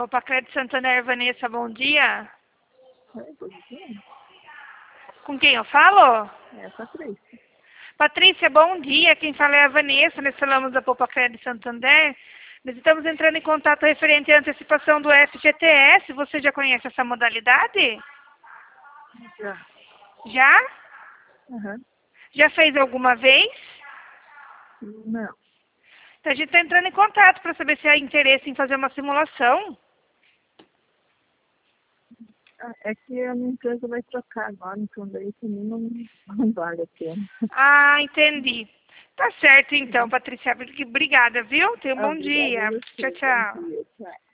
Opa, Crédito Santander, Vanessa, bom dia. Bom dia. Com quem eu falo? É, Patrícia. Patrícia, bom dia. Quem fala é a Vanessa. Nós falamos da Poupa Crédito Santander. Nós estamos entrando em contato referente à antecipação do FGTS. Você já conhece essa modalidade? Já. Já? Aham. Já fez alguma vez? Não. Então, a gente está entrando em contato para saber se há interesse em fazer uma simulação. É que a minha empresa vai trocar agora, então daí também não vale a pena. Ah, entendi. Tá certo, então, Patrícia. Obrigada, viu? Tenha um bom Obrigada a dia. Tchau, você. Bom tchau. dia. Tchau.